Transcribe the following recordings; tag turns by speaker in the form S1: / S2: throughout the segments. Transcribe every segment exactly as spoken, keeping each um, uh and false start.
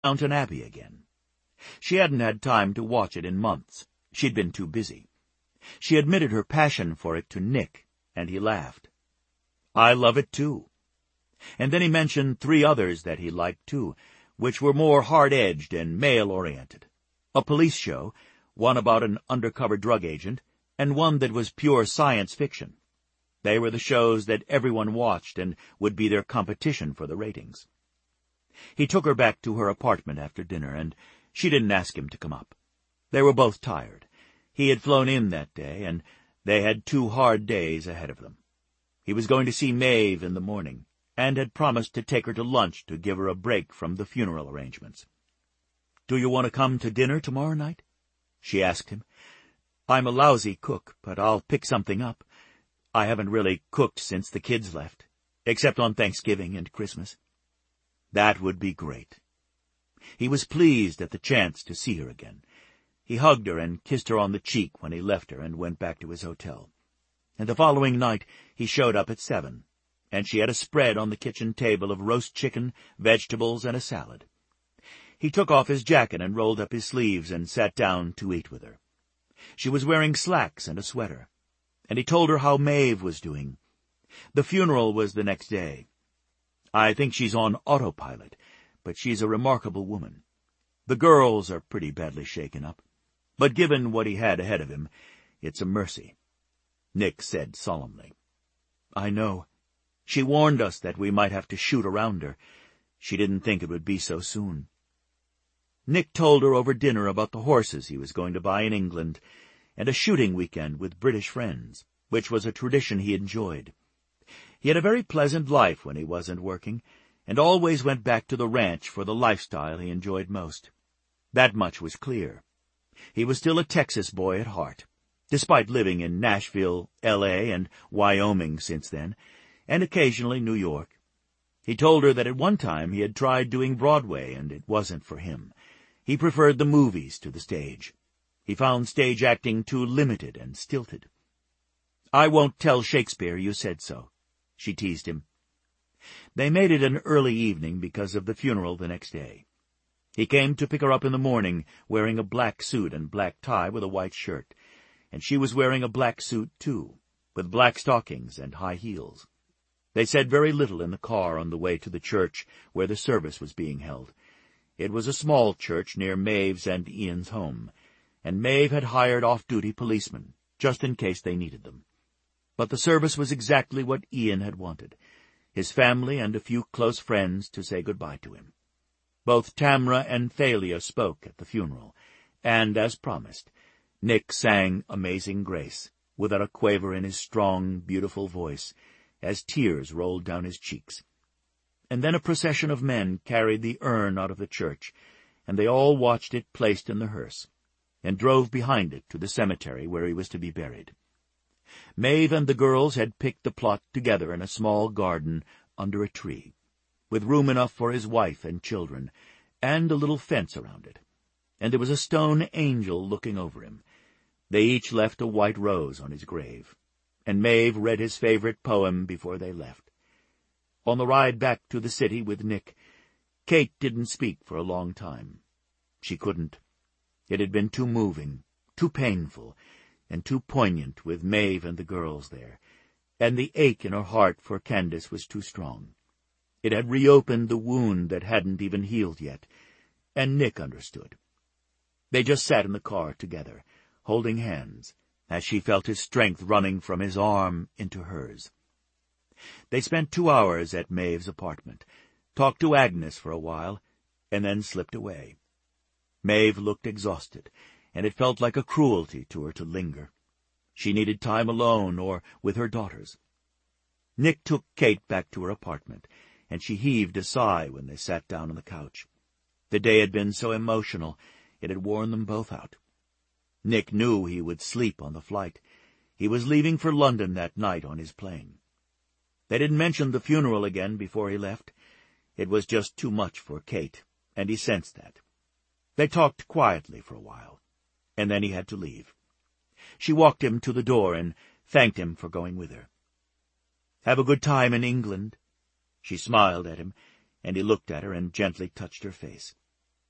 S1: Downton Abbey again. She hadn't had time to watch it in months. She'd been too busy. She admitted her passion for it to Nick, and he laughed. "I love it too." And then he mentioned three others that he liked too, which were more hard-edged and male-oriented. A police show, one about an undercover drug agent, and one that was pure science fiction. They were the shows that everyone watched and would be their competition for the ratings. He took her back to her apartment after dinner, and she didn't ask him to come up. They were both tired. He had flown in that day, and they had two hard days ahead of them. He was going to see Maeve in the morning, and had promised to take her to lunch to give her a break from the funeral arrangements. "Do you want to come to dinner tomorrow night?" she asked him. "I'm a lousy cook, but I'll pick something up. I haven't really cooked since the kids left, except on Thanksgiving and Christmas." That would be great. He was pleased at the chance to see her again. He hugged her and kissed her on the cheek when he left her and went back to his hotel. And the following night he showed up at seven, and she had a spread on the kitchen table of roast chicken, vegetables, and a salad. He took off his jacket and rolled up his sleeves and sat down to eat with her. She was wearing slacks and a sweater, and he told her how Maeve was doing. The funeral was the next day. "I think she's on autopilot, but she's a remarkable woman. The girls are pretty badly shaken up, but given what he had ahead of him, it's a mercy." Nick said solemnly, "I know. She warned us that we might have to shoot around her. She didn't think it would be so soon." Nick told her over dinner about the horses he was going to buy in England, and a shooting weekend with British friends, which was a tradition he enjoyed. He had a very pleasant life when he wasn't working, and always went back to the ranch for the lifestyle he enjoyed most. That much was clear. He was still a Texas boy at heart, despite living in Nashville, L A, and Wyoming since then, and occasionally New York. He told her that at one time he had tried doing Broadway, and it wasn't for him. He preferred the movies to the stage. He found stage acting too limited and stilted. "I won't tell Shakespeare you said so," she teased him. They made it an early evening because of the funeral the next day. He came to pick her up in the morning, wearing a black suit and black tie with a white shirt, and she was wearing a black suit, too, with black stockings and high heels. They said very little in the car on the way to the church where the service was being held. It was a small church near Maeve's and Ian's home, and Maeve had hired off-duty policemen, just in case they needed them. But the service was exactly what Ian had wanted, his family and a few close friends to say goodbye to him. Both Tamra and Thalia spoke at the funeral, and, as promised, Nick sang Amazing Grace, without a quaver in his strong, beautiful voice, as tears rolled down his cheeks. And then a procession of men carried the urn out of the church, and they all watched it placed in the hearse, and drove behind it to the cemetery where he was to be buried. Maeve and the girls had picked the plot together in a small garden under a tree, with room enough for his wife and children, and a little fence around it. And there was a stone angel looking over him. They each left a white rose on his grave, and Maeve read his favorite poem before they left. On the ride back to the city with Nick, Kate didn't speak for a long time. She couldn't. It had been too moving, too painful, and too poignant with Maeve and the girls there, and the ache in her heart for Candace was too strong. It had reopened the wound that hadn't even healed yet, and Nick understood. They just sat in the car together, holding hands, as she felt his strength running from his arm into hers. They spent two hours at Maeve's apartment, talked to Agnes for a while, and then slipped away. Maeve looked exhausted, and it felt like a cruelty to her to linger. She needed time alone or with her daughters. Nick took Kate back to her apartment, and she heaved a sigh when they sat down on the couch. The day had been so emotional, it had worn them both out. Nick knew he would sleep on the flight. He was leaving for London that night on his plane. They didn't mention the funeral again before he left. It was just too much for Kate, and he sensed that. They talked quietly for a while, and then he had to leave. She walked him to the door and thanked him for going with her. "Have a good time in England?" She smiled at him, and he looked at her and gently touched her face.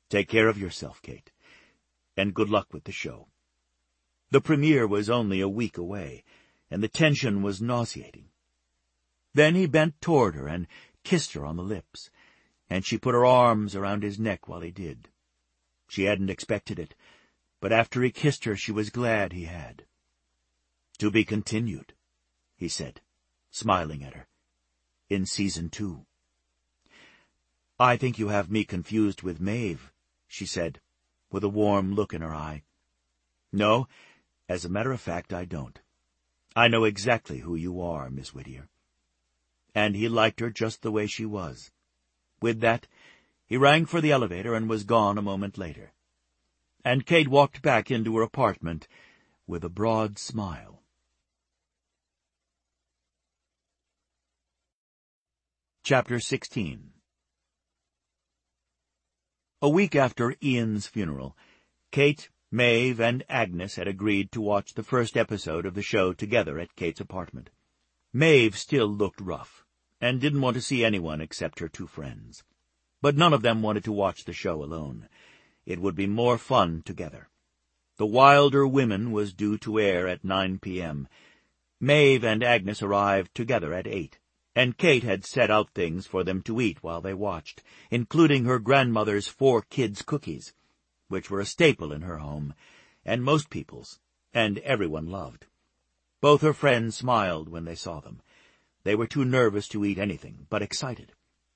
S1: Take care of yourself, Kate, and good luck with the show." The premiere was only a week away, and the tension was nauseating. Then he bent toward her and kissed her on the lips, and she put her arms around his neck while he did. She hadn't expected it, but after he kissed her she was glad he had. "To be continued," he said, smiling at her, "in season two." "I think you have me confused with Maeve," she said, with a warm look in her eye. "No, as a matter of fact, I don't. I know exactly who you are, Miss Whittier." And he liked her just the way she was. With that, he rang for the elevator and was gone a moment later. And Kate walked back into her apartment with a broad smile. Chapter sixteen. A week after Ian's funeral, Kate, Maeve, and Agnes had agreed to watch the first episode of the show together at Kate's apartment. Maeve still looked rough, and didn't want to see anyone except her two friends. But none of them wanted to watch the show alone. It would be more fun together. The Wilder Women was due to air at nine p m Maeve and Agnes arrived together at eight, and Kate had set out things for them to eat while they watched, including her grandmother's four kids' cookies, which were a staple in her home, and most people's, and everyone loved. Both her friends smiled when they saw them. They were too nervous to eat anything, but excited.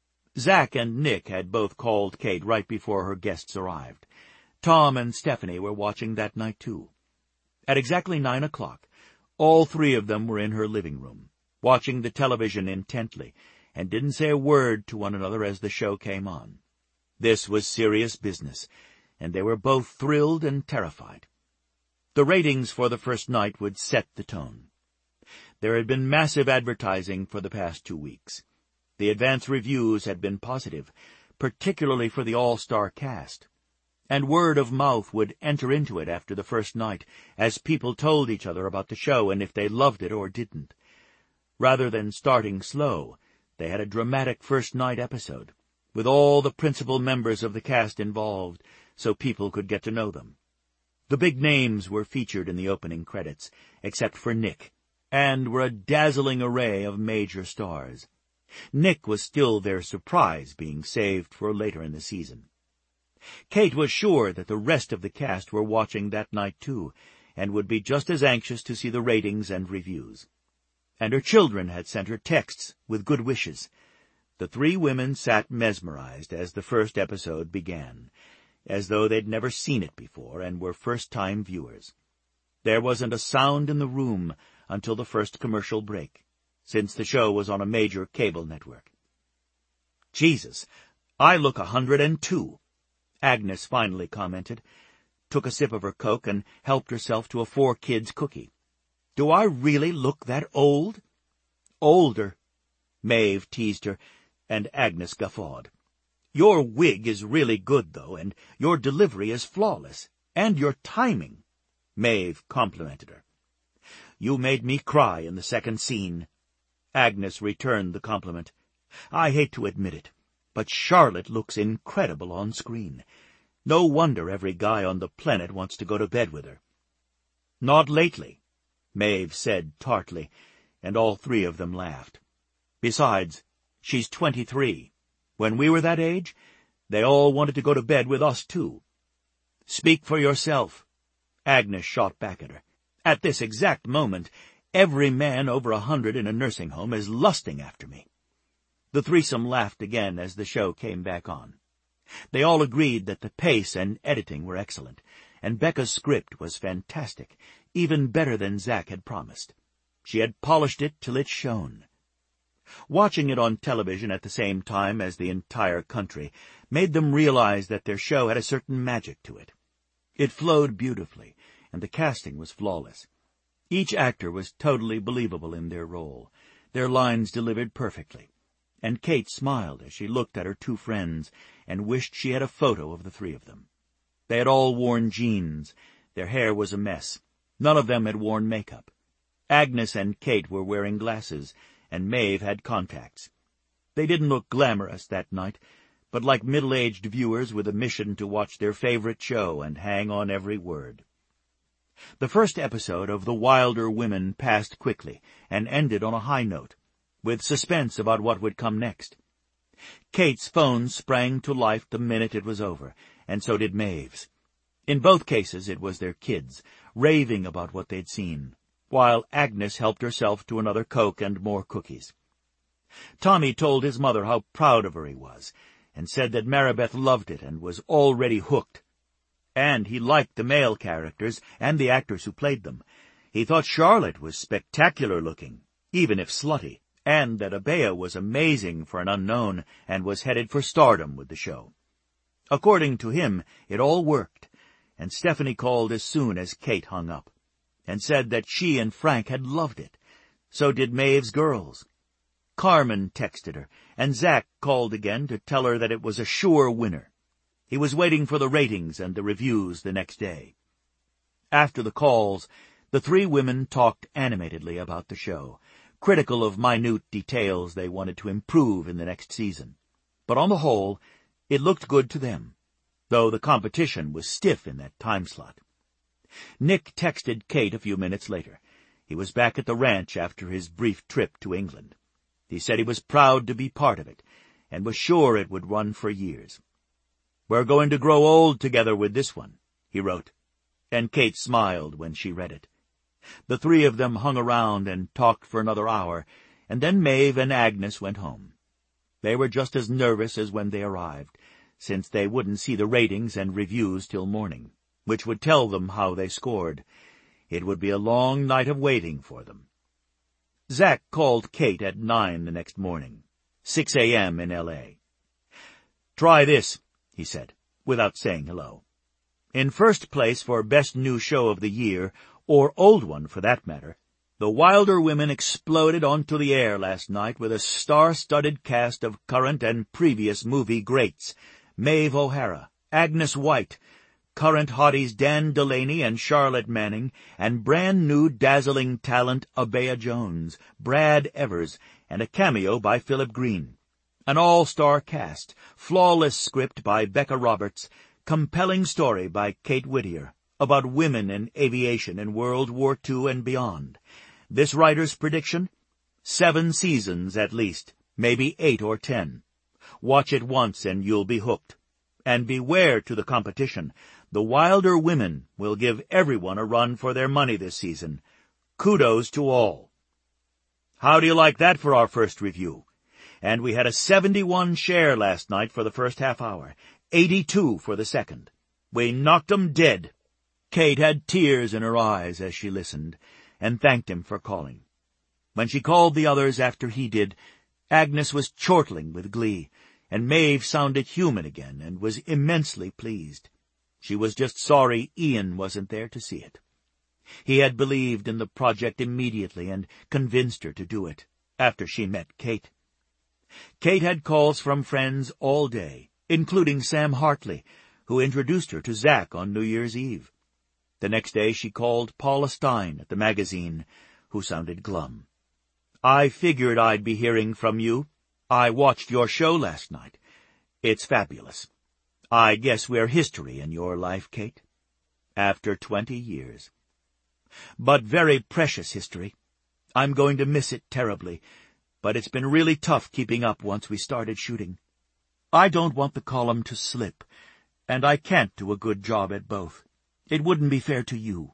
S1: Zack and Nick had both called Kate right before her guests arrived. Tom and Stephanie were watching that night, too. At exactly nine o'clock, all three of them were in her living room, watching the television intently, and didn't say a word to one another as the show came on. This was serious business, and they were both thrilled and terrified. The ratings for the first night would set the tone. There had been massive advertising for the past two weeks. The advance reviews had been positive, particularly for the all-star cast. And word of mouth would enter into it after the first night, as people told each other about the show and if they loved it or didn't. Rather than starting slow, they had a dramatic first-night episode, with all the principal members of the cast involved, so people could get to know them. The big names were featured in the opening credits, except for Nick, and were a dazzling array of major stars. Nick was still their surprise, being saved for later in the season. Kate was sure that the rest of the cast were watching that night too, and would be just as anxious to see the ratings and reviews. And her children had sent her texts with good wishes. The three women sat mesmerized as the first episode began, as though they'd never seen it before and were first-time viewers. There wasn't a sound in the room until the first commercial break, since the show was on a major cable network. "Jesus, I look a hundred and two," Agnes finally commented, took a sip of her Coke, and helped herself to a four-kids cookie. "Do I really look that old?" "Older," Maeve teased her, and Agnes guffawed. "Your wig is really good, though, and your delivery is flawless, and your timing," Maeve complimented her. "You made me cry in the second scene." Agnes returned the compliment. "I hate to admit it, but Charlotte looks incredible on screen. No wonder every guy on the planet wants to go to bed with her." "Not lately," Maeve said tartly, and all three of them laughed. "Besides, she's twenty-three. When we were that age, they all wanted to go to bed with us, too." "Speak for yourself," Agnes shot back at her. "At this exact moment, every man over a hundred in a nursing home is lusting after me." The threesome laughed again as the show came back on. They all agreed that the pace and editing were excellent, and Becca's script was fantastic, even better than Zack had promised. She had polished it till it shone. Watching it on television at the same time as the entire country made them realize that their show had a certain magic to it. It flowed beautifully, and the casting was flawless. Each actor was totally believable in their role, their lines delivered perfectly, and Kate smiled as she looked at her two friends and wished she had a photo of the three of them. They had all worn jeans. Their hair was a mess. None of them had worn makeup. Agnes and Kate were wearing glasses, and Maeve had contacts. They didn't look glamorous that night, but like middle-aged viewers with a mission to watch their favorite show and hang on every word. The first episode of The Wilder Women passed quickly and ended on a high note, with suspense about what would come next. Kate's phone sprang to life the minute it was over, and so did Maeve's. In both cases it was their kids, raving about what they'd seen, while Agnes helped herself to another Coke and more cookies. Tommy told his mother how proud of her he was, and said that Maribeth loved it and was already hooked. And he liked the male characters and the actors who played them. He thought Charlotte was spectacular-looking, even if slutty, and that Abea was amazing for an unknown and was headed for stardom with the show. According to him, it all worked, and Stephanie called as soon as Kate hung up, and said that she and Frank had loved it. So did Maeve's girls. Carmen texted her, and Zach called again to tell her that it was a sure winner. He was waiting for the ratings and the reviews the next day. After the calls, the three women talked animatedly about the show, critical of minute details they wanted to improve in the next season. But on the whole, it looked good to them, though the competition was stiff in that time slot. Nick texted Kate a few minutes later. He was back at the ranch after his brief trip to England. He said he was proud to be part of it, and was sure it would run for years. "We're going to grow old together with this one," he wrote, and Kate smiled when she read it. The three of them hung around and talked for another hour, and then Maeve and Agnes went home. They were just as nervous as when they arrived, since they wouldn't see the ratings and reviews till morning, which would tell them how they scored. It would be a long night of waiting for them. Zach called Kate at nine the next morning, six a.m. in L A "Try this," he said, without saying hello. "In first place for Best New Show of the Year, or Old One for that matter, The Wilder Women exploded onto the air last night with a star-studded cast of current and previous movie greats: Maeve O'Hara, Agnes White, current hotties Dan Delaney and Charlotte Manning, and brand-new dazzling talent Abea Jones, Brad Evers, and a cameo by Philip Green. An all-star cast, flawless script by Becca Roberts, compelling story by Kate Whittier, about women in aviation in World War Two and beyond. This writer's prediction? Seven seasons at least, maybe eight or ten. Watch it once and you'll be hooked. And beware to the competition. The Wilder Women will give everyone a run for their money this season. Kudos to all." How do you like that for our first review? And we had a seventy-one share last night for the first half hour, eighty-two for the second. We knocked 'em dead. Kate had tears in her eyes as she listened, and thanked him for calling. When she called the others after he did, Agnes was chortling with glee, and Maeve sounded human again and was immensely pleased. She was just sorry Ian wasn't there to see it. He had believed in the project immediately and convinced her to do it, after she met Kate. Kate had calls from friends all day, including Sam Hartley, who introduced her to Zach on New Year's Eve. The next day she called Paula Stein at the magazine, who sounded glum. "I figured I'd be hearing from you. I watched your show last night. It's fabulous. I guess we're history in your life, Kate. After twenty years. But very precious history. I'm going to miss it terribly, but it's been really tough keeping up once we started shooting. I don't want the column to slip, and I can't do a good job at both. It wouldn't be fair to you."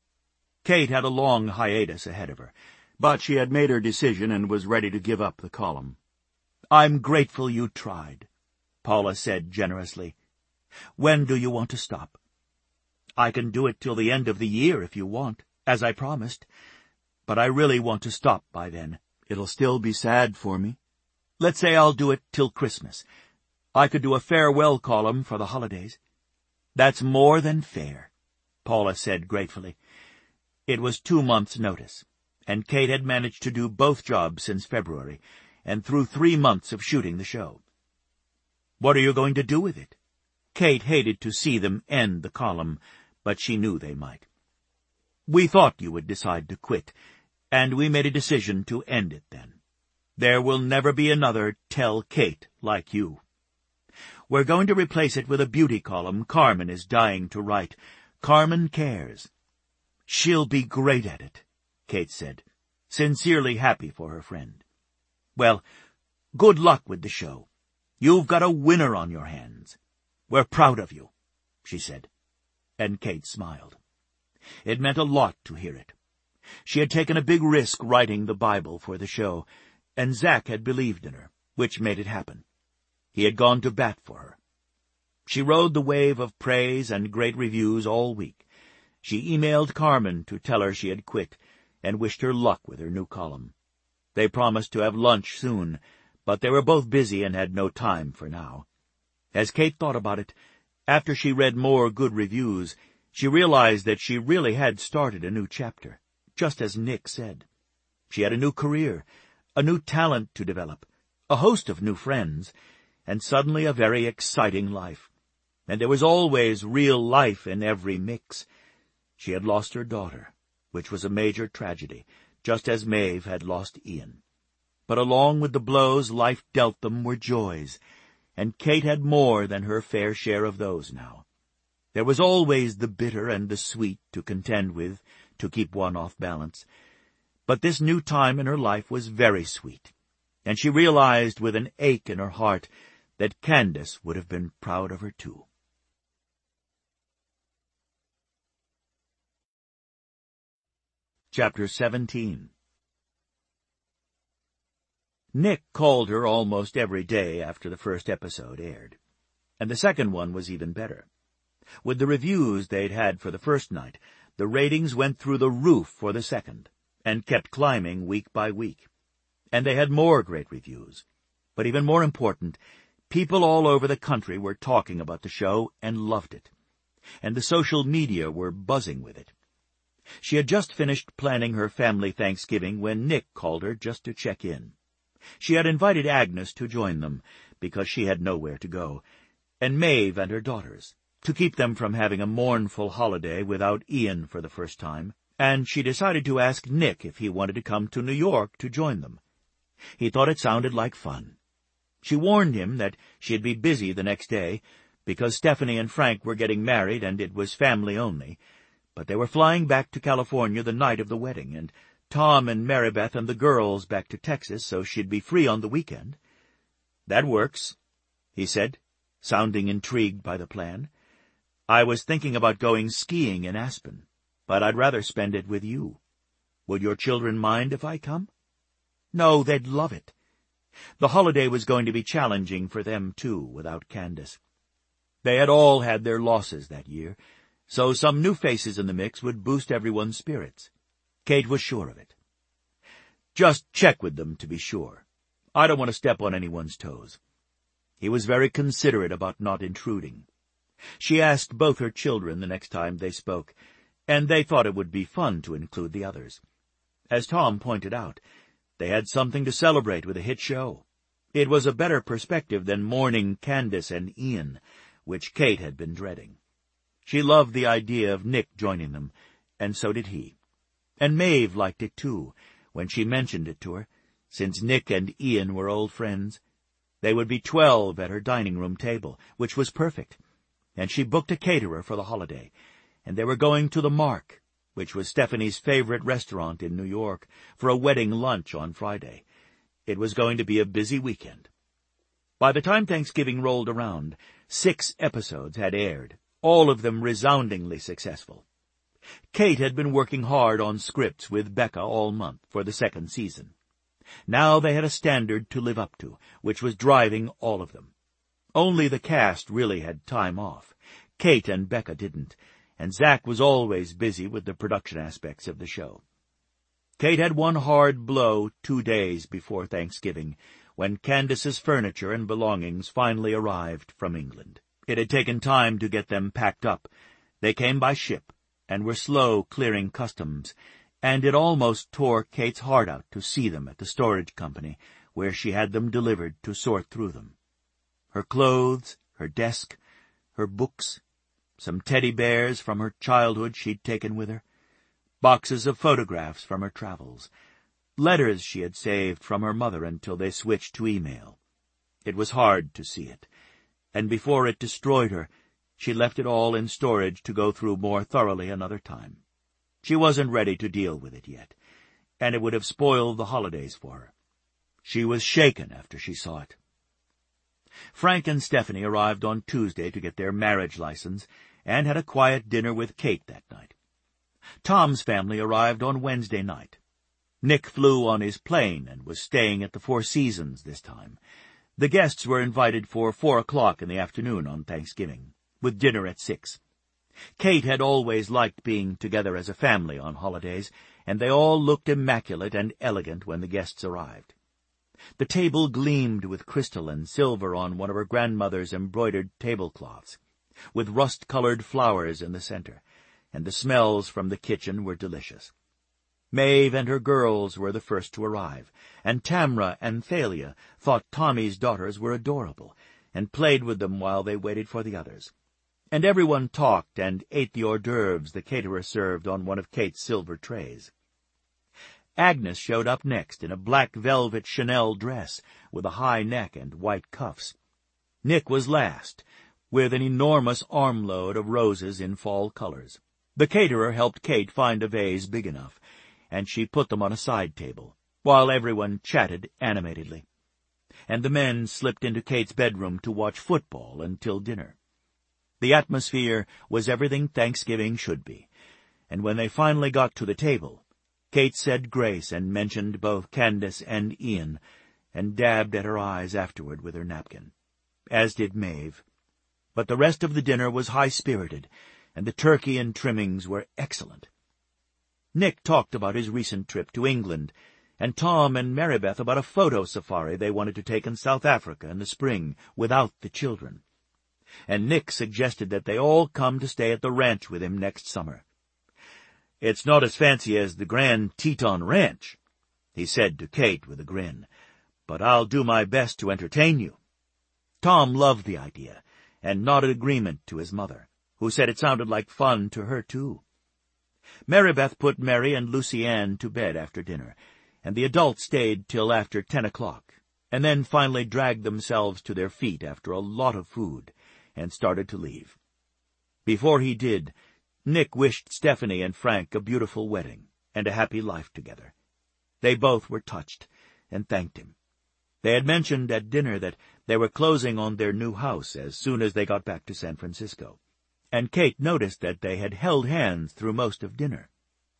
S1: Kate had a long hiatus ahead of her, but she had made her decision and was ready to give up the column. "I'm grateful you tried," Paula said generously. "When do you want to stop?" "I can do it till the end of the year if you want, as I promised. But I really want to stop by then. It'll still be sad for me. Let's say I'll do it till Christmas. I could do a farewell column for the holidays." "That's more than fair," Paula said gratefully. It was two months' notice, and Kate had managed to do both jobs since February, and through three months of shooting the show. "What are you going to do with it?" Kate hated to see them end the column, but she knew they might. "We thought you would decide to quit, and we made a decision to end it then. There will never be another Tell Kate like you." We're going to replace it with a beauty column Carmen is dying to write. Carmen Cares." "She'll be great at it," Kate said, sincerely happy for her friend. "Well, good luck with the show. You've got a winner on your hands. We're proud of you," she said, and Kate smiled. It meant a lot to hear it. She had taken a big risk writing the Bible for the show, and Zach had believed in her, which made it happen. He had gone to bat for her. She rode the wave of praise and great reviews all week. She emailed Carmen to tell her she had quit and wished her luck with her new column. They promised to have lunch soon, but they were both busy and had no time for now. As Kate thought about it, after she read more good reviews, she realized that she really had started a new chapter, just as Nick said. She had a new career, a new talent to develop, a host of new friends, and suddenly a very exciting life. And there was always real life in every mix. She had lost her daughter, which was a major tragedy, just as Maeve had lost Ian. But along with the blows life dealt them were joys, and Kate had more than her fair share of those now. There was always the bitter and the sweet to contend with, to keep one off balance. But this new time in her life was very sweet, and she realized with an ache in her heart that Candace would have been proud of her too. Chapter seventeen. Nick called her almost every day after the first episode aired, and the second one was even better. With the reviews they'd had for the first night, the ratings went through the roof for the second, and kept climbing week by week. And they had more great reviews. But even more important, people all over the country were talking about the show and loved it, and the social media were buzzing with it. She had just finished planning her family Thanksgiving when Nick called her just to check in. She had invited Agnes to join them, because she had nowhere to go, and Maeve and her daughters, to keep them from having a mournful holiday without Ian for the first time, and she decided to ask Nick if he wanted to come to New York to join them. He thought it sounded like fun. She warned him that she'd be busy the next day, because Stephanie and Frank were getting married and it was family only, but they were flying back to California the night of the wedding, and Tom and Marybeth and the girls back to Texas, so she'd be free on the weekend. "That works," he said, sounding intrigued by the plan. "I was thinking about going skiing in Aspen, but I'd rather spend it with you. Would your children mind if I come?" "No, they'd love it." The holiday was going to be challenging for them, too, without Candace. They had all had their losses that year, so some new faces in the mix would boost everyone's spirits. Kate was sure of it. "Just check with them to be sure. I don't want to step on anyone's toes." He was very considerate about not intruding. She asked both her children the next time they spoke, and they thought it would be fun to include the others. As Tom pointed out, they had something to celebrate with a hit show. It was a better perspective than mourning Candace and Ian, which Kate had been dreading. She loved the idea of Nick joining them, and so did he. And Maeve liked it, too, when she mentioned it to her, since Nick and Ian were old friends. They would be twelve at her dining-room table, which was perfect, and she booked a caterer for the holiday, and they were going to the Mark, which was Stephanie's favorite restaurant in New York, for a wedding lunch on Friday. It was going to be a busy weekend. By the time Thanksgiving rolled around, six episodes had aired, all of them resoundingly successful. Kate had been working hard on scripts with Becca all month for the second season. Now they had a standard to live up to, which was driving all of them. Only the cast really had time off. Kate and Becca didn't, and Zach was always busy with the production aspects of the show. Kate had one hard blow two days before Thanksgiving, when Candace's furniture and belongings finally arrived from England. It had taken time to get them packed up. They came by ship, and were slow clearing customs, and it almost tore Kate's heart out to see them at the storage company, where she had them delivered to sort through them. Her clothes, her desk, her books, some teddy bears from her childhood she'd taken with her, boxes of photographs from her travels, letters she had saved from her mother until they switched to email. It was hard to see it, and before it destroyed her, she left it all in storage to go through more thoroughly another time. She wasn't ready to deal with it yet, and it would have spoiled the holidays for her. She was shaken after she saw it. Frank and Stephanie arrived on Tuesday to get their marriage license and had a quiet dinner with Kate that night. Tom's family arrived on Wednesday night. Nick flew on his plane and was staying at the Four Seasons this time. The guests were invited for four o'clock in the afternoon on Thanksgiving, with dinner at six. Kate had always liked being together as a family on holidays, and they all looked immaculate and elegant when the guests arrived. The table gleamed with crystal and silver on one of her grandmother's embroidered tablecloths, with rust-colored flowers in the center, and the smells from the kitchen were delicious. Maeve and her girls were the first to arrive, and Tamra and Thalia thought Tommy's daughters were adorable, and played with them while they waited for the others. And everyone talked and ate the hors d'oeuvres the caterer served on one of Kate's silver trays. Agnes showed up next in a black velvet Chanel dress with a high neck and white cuffs. Nick was last, with an enormous armload of roses in fall colors. The caterer helped Kate find a vase big enough, and she put them on a side table, while everyone chatted animatedly. And the men slipped into Kate's bedroom to watch football until dinner. The atmosphere was everything Thanksgiving should be, and when they finally got to the table, Kate said grace and mentioned both Candace and Ian, and dabbed at her eyes afterward with her napkin, as did Maeve. But the rest of the dinner was high-spirited, and the turkey and trimmings were excellent. Nick talked about his recent trip to England, and Tom and Marybeth about a photo safari they wanted to take in South Africa in the spring without the children. And Nick suggested that they all come to stay at the ranch with him next summer. "It's not as fancy as the Grand Teton Ranch," he said to Kate with a grin, "but I'll do my best to entertain you." Tom loved the idea, and nodded agreement to his mother, who said it sounded like fun to her, too. Marybeth put Mary and Lucy Ann to bed after dinner, and the adults stayed till after ten o'clock, and then finally dragged themselves to their feet after a lot of food, and started to leave. Before he did, Nick wished Stephanie and Frank a beautiful wedding and a happy life together. They both were touched, and thanked him. They had mentioned at dinner that they were closing on their new house as soon as they got back to San Francisco, and Kate noticed that they had held hands through most of dinner.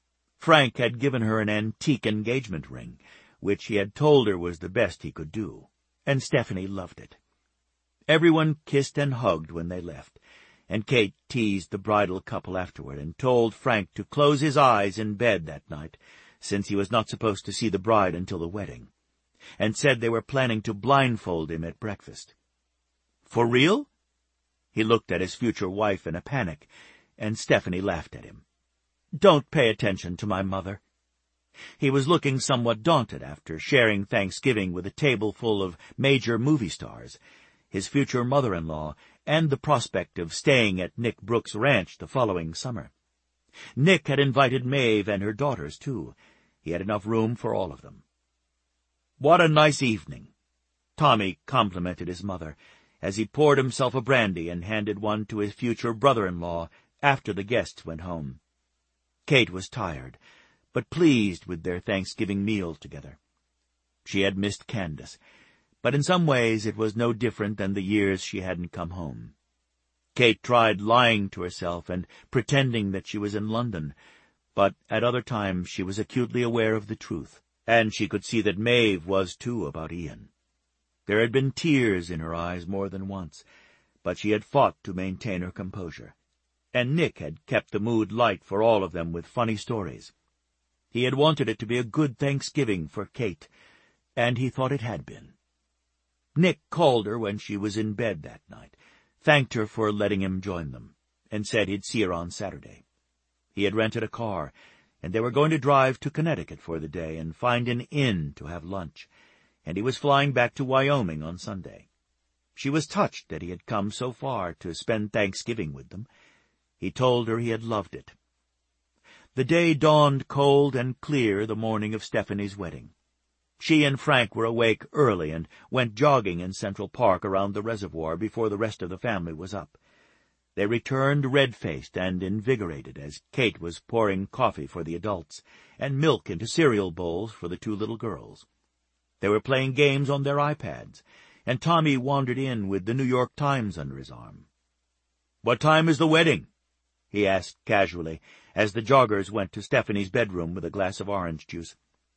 S1: Frank had given her an antique engagement ring, which he had told her was the best he could do, and Stephanie loved it. Everyone kissed and hugged when they left, and Kate teased the bridal couple afterward and told Frank to close his eyes in bed that night, since he was not supposed to see the bride until the wedding, and said they were planning to blindfold him at breakfast. "For real?" He looked at his future wife in a panic, and Stephanie laughed at him. "Don't pay attention to my mother." He was looking somewhat daunted after sharing Thanksgiving with a table full of major movie stars, his future mother-in-law, and the prospect of staying at Nick Brooks' ranch the following summer. Nick had invited Maeve and her daughters, too. He had enough room for all of them. "What a nice evening," Tommy complimented his mother, as he poured himself a brandy and handed one to his future brother-in-law after the guests went home. Kate was tired, but pleased with their Thanksgiving meal together. She had missed Candace, but in some ways it was no different than the years she hadn't come home. Kate tried lying to herself and pretending that she was in London, but at other times she was acutely aware of the truth, and she could see that Maeve was too about Ian. There had been tears in her eyes more than once, but she had fought to maintain her composure, and Nick had kept the mood light for all of them with funny stories. He had wanted it to be a good Thanksgiving for Kate, and he thought it had been. Nick called her when she was in bed that night, thanked her for letting him join them, and said he'd see her on Saturday. He had rented a car, and they were going to drive to Connecticut for the day and find an inn to have lunch, and he was flying back to Wyoming on Sunday. She was touched that he had come so far to spend Thanksgiving with them. He told her he had loved it. The day dawned cold and clear the morning of Stephanie's wedding. She and Frank were awake early and went jogging in Central Park around the reservoir before the rest of the family was up. They returned red-faced and invigorated as Kate was pouring coffee for the adults and milk into cereal bowls for the two little girls. They were playing games on their iPads, and Tommy wandered in with the New York Times under his arm. "What time is the wedding?" he asked casually as the joggers went to Stephanie's bedroom with a glass of orange juice.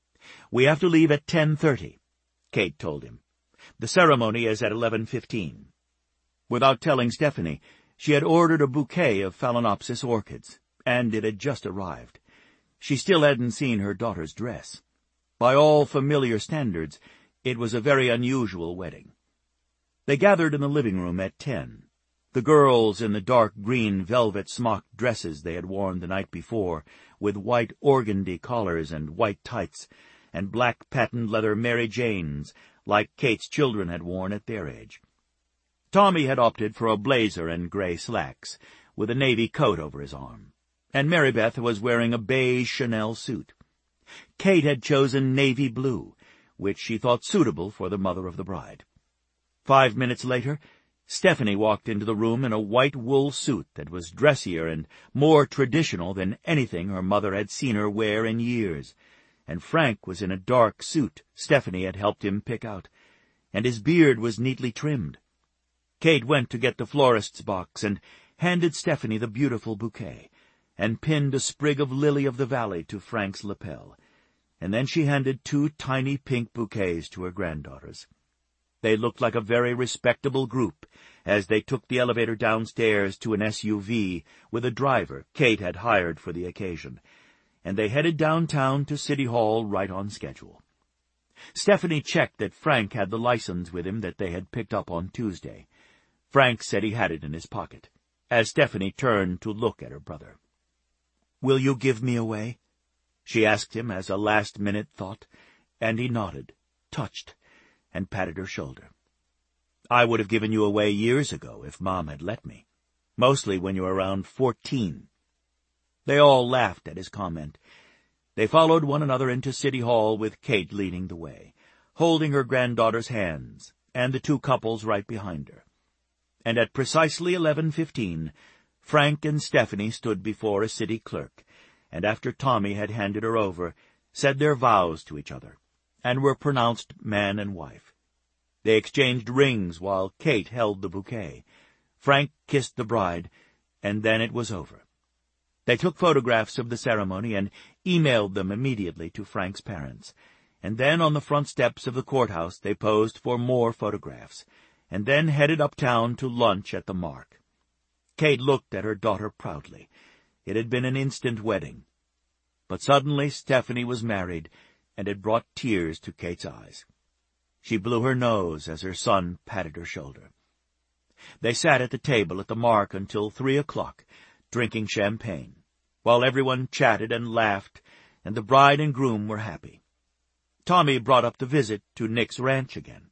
S1: "We have to leave at ten thirty, Kate told him. "The ceremony is at eleven fifteen. Without telling Stephanie, she had ordered a bouquet of Phalaenopsis orchids, and it had just arrived. She still hadn't seen her daughter's dress. By all familiar standards, it was a very unusual wedding. They gathered in the living room at ten. The girls in the dark green velvet smock dresses they had worn the night before, with white organdy collars and white tights, and black patent leather Mary Janes, like Kate's children had worn at their age. Tommy had opted for a blazer and gray slacks, with a navy coat over his arm, and Mary Beth was wearing a beige Chanel suit. Kate had chosen navy blue, which she thought suitable for the mother of the bride. Five minutes later, Stephanie walked into the room in a white wool suit that was dressier and more traditional than anything her mother had seen her wear in years, and Frank was in a dark suit Stephanie had helped him pick out, and his beard was neatly trimmed. Kate went to get the florist's box and handed Stephanie the beautiful bouquet, and pinned a sprig of lily of the valley to Frank's lapel, and then she handed two tiny pink bouquets to her granddaughters. They looked like a very respectable group as they took the elevator downstairs to an S U V with a driver Kate had hired for the occasion, and they headed downtown to City Hall right on schedule. Stephanie checked that Frank had the license with him that they had picked up on Tuesday. Frank said he had it in his pocket, as Stephanie turned to look at her brother. "Will you give me away?" she asked him as a last-minute thought, and he nodded, touched, and patted her shoulder. "I would have given you away years ago if Mom had let me, mostly when you were around fourteen. They all laughed at his comment. They followed one another into City Hall with Kate leading the way, holding her granddaughter's hands, and the two couples right behind her. And at precisely eleven fifteen, Frank and Stephanie stood before a city clerk, and after Tommy had handed her over, said their vows to each other, and were pronounced man and wife. They exchanged rings while Kate held the bouquet. Frank kissed the bride, and then it was over. They took photographs of the ceremony and emailed them immediately to Frank's parents, and then on the front steps of the courthouse they posed for more photographs, and then headed uptown to lunch at the Mark. Kate looked at her daughter proudly. It had been an instant wedding. But suddenly Stephanie was married, and it brought tears to Kate's eyes. She blew her nose as her son patted her shoulder. They sat at the table at the Mark until three o'clock, drinking champagne, while everyone chatted and laughed, and the bride and groom were happy. Tommy brought up the visit to Nick's ranch again.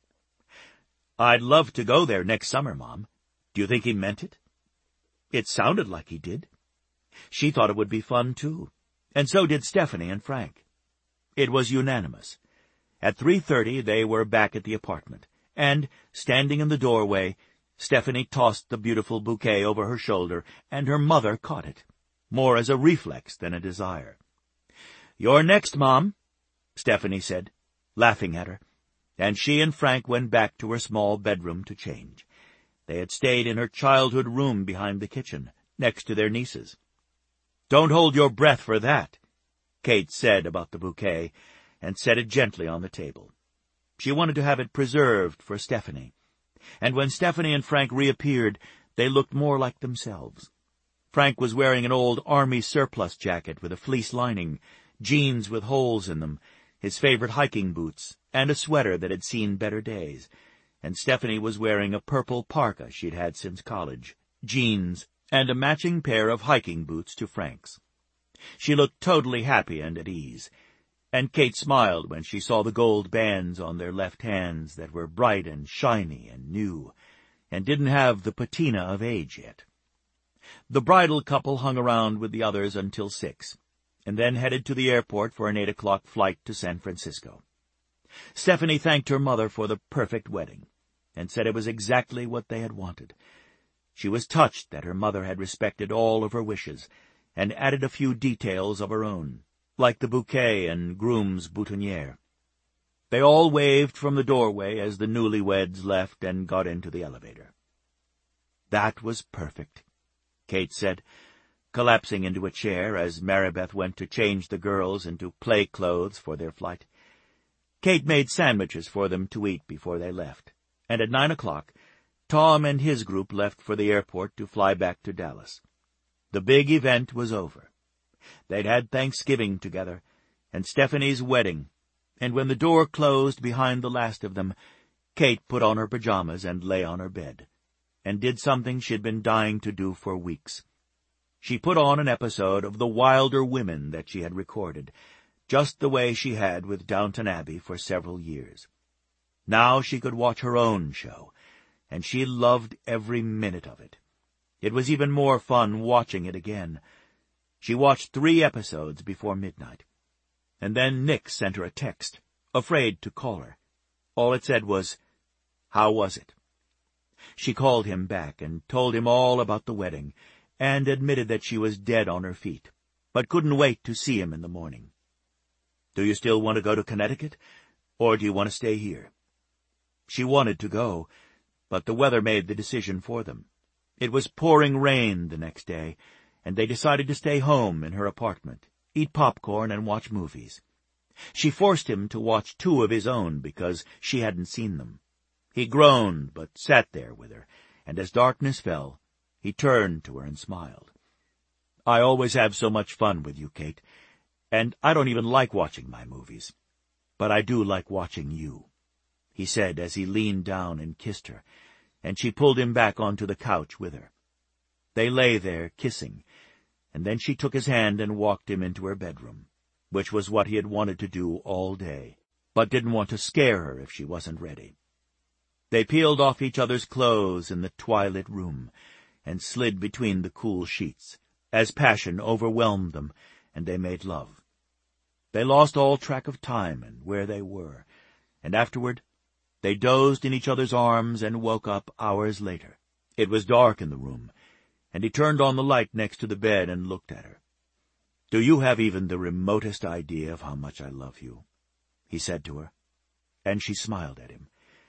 S1: "I'd love to go there next summer, Mom. Do you think he meant it?" It sounded like he did. She thought it would be fun, too, and so did Stephanie and Frank. It was unanimous. At three thirty they were back at the apartment, and, standing in the doorway, Stephanie tossed the beautiful bouquet over her shoulder, and her mother caught it, more as a reflex than a desire. "You're next, Mom," Stephanie said, laughing at her, and she and Frank went back to her small bedroom to change. They had stayed in her childhood room behind the kitchen, next to their nieces. "Don't hold your breath for that," Kate said about the bouquet, and set it gently on the table. She wanted to have it preserved for Stephanie, and when Stephanie and Frank reappeared, they looked more like themselves. Frank was wearing an old army surplus jacket with a fleece lining, jeans with holes in them, his favorite hiking boots, and a sweater that had seen better days, and Stephanie was wearing a purple parka she'd had since college, jeans, and a matching pair of hiking boots to Frank's. She looked totally happy and at ease, and Kate smiled when she saw the gold bands on their left hands that were bright and shiny and new, and didn't have the patina of age yet. The bridal couple hung around with the others until six, and then headed to the airport for an eight o'clock flight to San Francisco. Stephanie thanked her mother for the perfect wedding, and said it was exactly what they had wanted. She was touched that her mother had respected all of her wishes, and added a few details of her own, like the bouquet and groom's boutonniere. They all waved from the doorway as the newlyweds left and got into the elevator. "That was perfect," Kate said, collapsing into a chair as Maribeth went to change the girls into play clothes for their flight. Kate made sandwiches for them to eat before they left, and at nine o'clock Tom and his group left for the airport to fly back to Dallas. The big event was over. They'd had Thanksgiving together, and Stephanie's wedding, and when the door closed behind the last of them, Kate put on her pajamas and lay on her bed, and did something she'd been dying to do for weeks. She put on an episode of The Wilder Women that she had recorded, just the way she had with Downton Abbey for several years. Now she could watch her own show, and she loved every minute of it. It was even more fun watching it again. She watched three episodes before midnight, and then Nick sent her a text, afraid to call her. All it said was, "How was it?" She called him back and told him all about the wedding, and admitted that she was dead on her feet, but couldn't wait to see him in the morning. "Do you still want to go to Connecticut, or do you want to stay here?" She wanted to go, but the weather made the decision for them. It was pouring rain the next day, and they decided to stay home in her apartment, eat popcorn and watch movies. She forced him to watch two of his own because she hadn't seen them. He groaned, but sat there with her, and as darkness fell, he turned to her and smiled. "I always have so much fun with you, Kate, and I don't even like watching my movies. But I do like watching you," he said as he leaned down and kissed her, and she pulled him back onto the couch with her. They lay there, kissing, and then she took his hand and walked him into her bedroom, which was what he had wanted to do all day, but didn't want to scare her if she wasn't ready. They peeled off each other's clothes in the twilit room, and slid between the cool sheets, as passion overwhelmed them, and they made love. They lost all track of time and where they were, and afterward they dozed in each other's arms and woke up hours later. It was dark in the room, and he turned on the light next to the bed and looked at her. "Do you have even the remotest idea of how much I love you?" he said to her, and she smiled at him.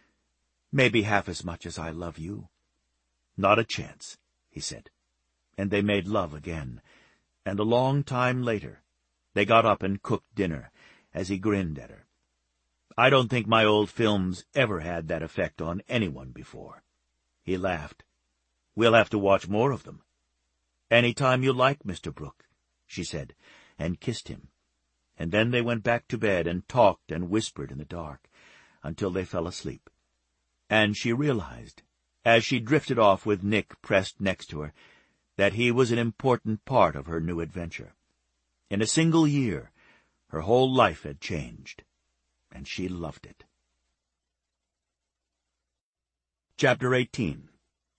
S1: "Maybe half as much as I love you." "Not a chance," he said, and they made love again, and a long time later they got up and cooked dinner as he grinned at her. "I don't think my old films ever had that effect on anyone before." He laughed. "We'll have to watch more of them." "Any time you like, Mister Brooke," she said, and kissed him. And then they went back to bed and talked and whispered in the dark until they fell asleep. And she realized, as she drifted off with Nick pressed next to her, that he was an important part of her new adventure. In a single year, her whole life had changed, and she loved it. Chapter eighteen.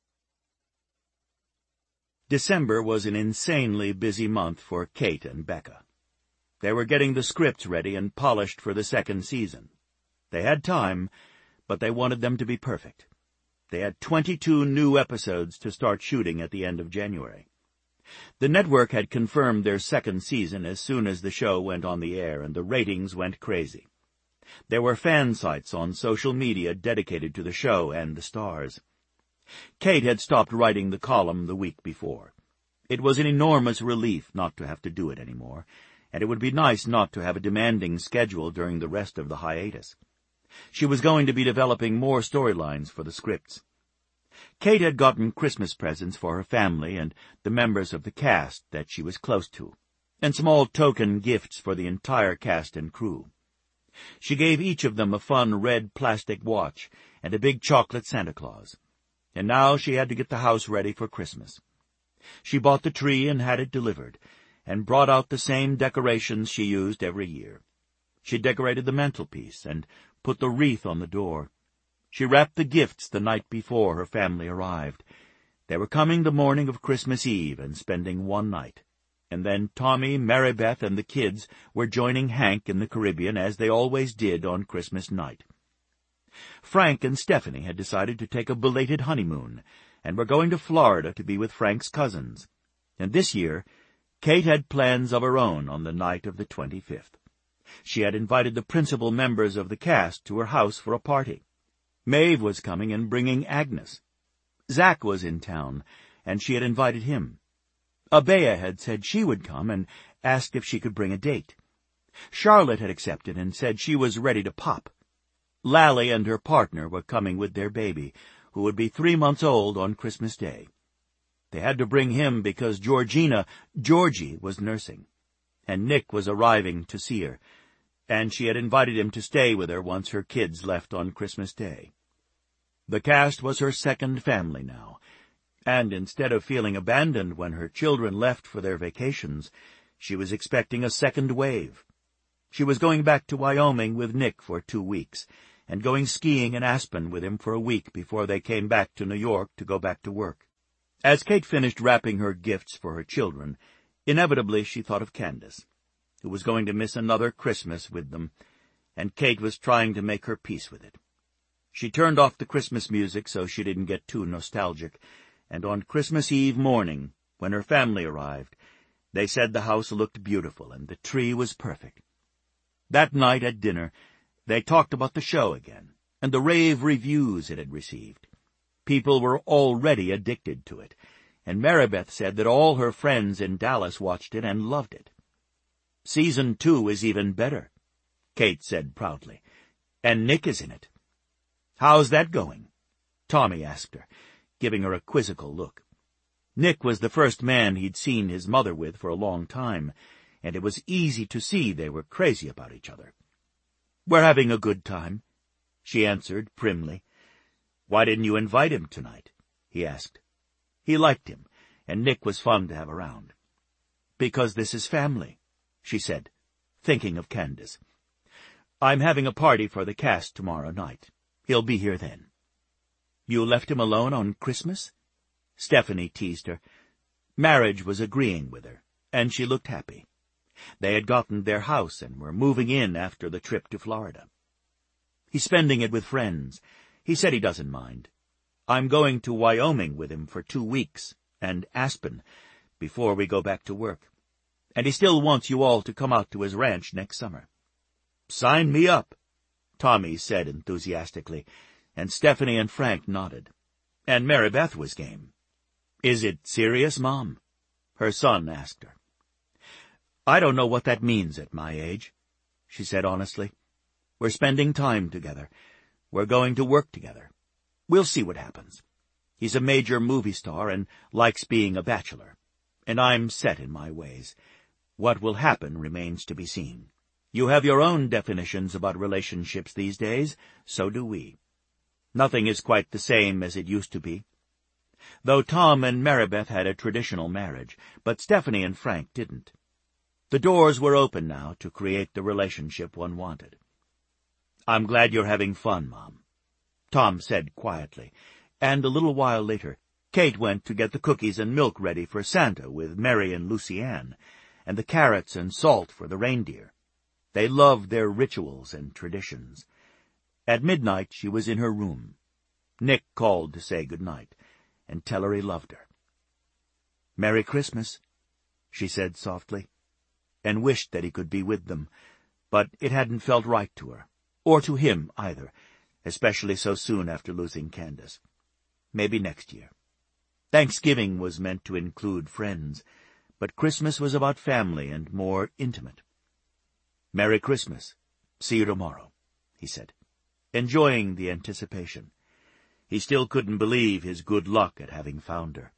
S1: December was an insanely busy month for Kate and Becca. They were getting the scripts ready and polished for the second season. They had time, but they wanted them to be perfect. They had twenty-two new episodes to start shooting at the end of January. The network had confirmed their second season as soon as the show went on the air, and the ratings went crazy. There were fan sites on social media dedicated to the show and the stars. Kate had stopped writing the column the week before. It was an enormous relief not to have to do it anymore, and it would be nice not to have a demanding schedule during the rest of the hiatus. She was going to be developing more storylines for the scripts. Kate had gotten Christmas presents for her family and the members of the cast that she was close to, and small token gifts for the entire cast and crew. She gave each of them a fun red plastic watch and a big chocolate Santa Claus. And now she had to get the house ready for Christmas. She bought the tree and had it delivered, and brought out the same decorations she used every year. She decorated the mantelpiece and put the wreath on the door. She wrapped the gifts the night before her family arrived. They were coming the morning of Christmas Eve and spending one night. And then Tommy, Mary Beth, and the kids were joining Hank in the Caribbean, as they always did on Christmas night. Frank and Stephanie had decided to take a belated honeymoon, and were going to Florida to be with Frank's cousins. And this year, Kate had plans of her own on the night of the twenty-fifth. She had invited the principal members of the cast to her house for a party. Maeve was coming and bringing Agnes. Zach was in town, and she had invited him. Abea had said she would come and asked if she could bring a date. Charlotte had accepted and said she was ready to pop. Lally and her partner were coming with their baby, who would be three months old on Christmas Day. They had to bring him because Georgina, Georgie, was nursing, and Nick was arriving to see her, and she had invited him to stay with her once her kids left on Christmas Day. The cast was her second family now, and instead of feeling abandoned when her children left for their vacations, she was expecting a second wave. She was going back to Wyoming with Nick for two weeks, and going skiing in Aspen with him for a week before they came back to New York to go back to work. As Kate finished wrapping her gifts for her children, inevitably she thought of Candace, who was going to miss another Christmas with them, and Kate was trying to make her peace with it. She turned off the Christmas music so she didn't get too nostalgic, and on Christmas Eve morning, when her family arrived, they said the house looked beautiful and the tree was perfect. That night at dinner, they talked about the show again, and the rave reviews it had received. People were already addicted to it, and Marybeth said that all her friends in Dallas watched it and loved it. Season two is even better, Kate said proudly, and Nick is in it. How's that going? Tommy asked her, giving her a quizzical look. Nick was the first man he'd seen his mother with for a long time, and it was easy to see they were crazy about each other. We're having a good time, she answered primly. Why didn't you invite him tonight? He asked. He liked him, and Nick was fun to have around. Because this is family, she said, thinking of Candace. I'm having a party for the cast tomorrow night. He'll be here then. You left him alone on Christmas? Stephanie teased her. Marriage was agreeing with her, and she looked happy. They had gotten their house and were moving in after the trip to Florida. He's spending it with friends. He said he doesn't mind. I'm going to Wyoming with him for two weeks, and Aspen, before we go back to work. And he still wants you all to come out to his ranch next summer. Sign me up, Tommy said enthusiastically, and Stephanie and Frank nodded. And Marybeth was game. Is it serious, Mom? Her son asked her. I don't know what that means at my age, she said honestly. We're spending time together. We're going to work together. We'll see what happens. He's a major movie star and likes being a bachelor, and I'm set in my ways. What will happen remains to be seen. You have your own definitions about relationships these days, so do we. Nothing is quite the same as it used to be. Though Tom and Marybeth had a traditional marriage, but Stephanie and Frank didn't. The doors were open now to create the relationship one wanted. I'm glad you're having fun, Mom, Tom said quietly, and a little while later, Kate went to get the cookies and milk ready for Santa with Mary and Lucy Ann, and the carrots and salt for the reindeer. They loved their rituals and traditions. At midnight she was in her room. Nick called to say good night, and tell her he loved her. Merry Christmas, she said softly, and wished that he could be with them, but it hadn't felt right to her, or to him either, especially so soon after losing Candace. Maybe next year. Thanksgiving was meant to include friends, but Christmas was about family and more intimate. Merry Christmas. See you tomorrow, he said, enjoying the anticipation. He still couldn't believe his good luck at having found her.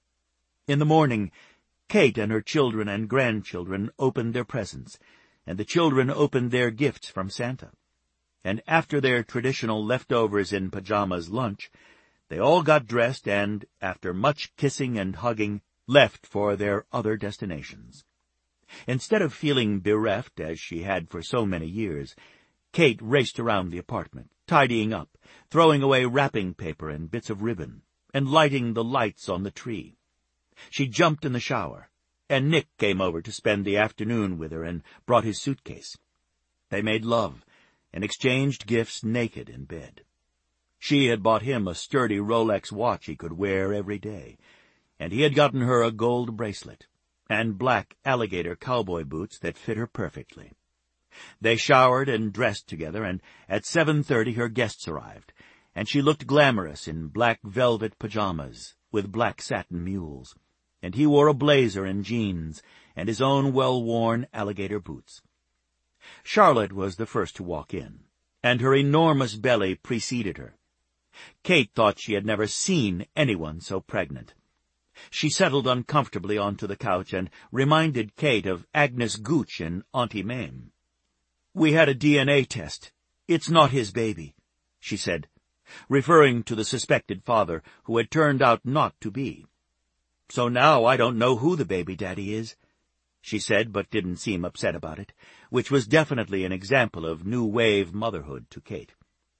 S1: In the morning, Kate and her children and grandchildren opened their presents, and the children opened their gifts from Santa. And after their traditional leftovers in pajamas lunch, they all got dressed and, after much kissing and hugging, left for their other destinations. Instead of feeling bereft, as she had for so many years, Kate raced around the apartment, tidying up, throwing away wrapping paper and bits of ribbon, and lighting the lights on the tree. She jumped in the shower, and Nick came over to spend the afternoon with her and brought his suitcase. They made love and exchanged gifts naked in bed. She had bought him a sturdy Rolex watch he could wear every day, and he had gotten her a gold bracelet and black alligator cowboy boots that fit her perfectly. They showered and dressed together, and at seven thirty her guests arrived, and she looked glamorous in black velvet pajamas with black satin mules, and he wore a blazer and jeans and his own well-worn alligator boots. Charlotte was the first to walk in, and her enormous belly preceded her. Kate thought she had never seen anyone so pregnant. She settled uncomfortably onto the couch and reminded Kate of Agnes Gooch in Auntie Mame. "We had a D N A test. It's not his baby," she said, referring to the suspected father, who had turned out not to be. "So now I don't know who the baby daddy is," she said, but didn't seem upset about it, which was definitely an example of new-wave motherhood to Kate.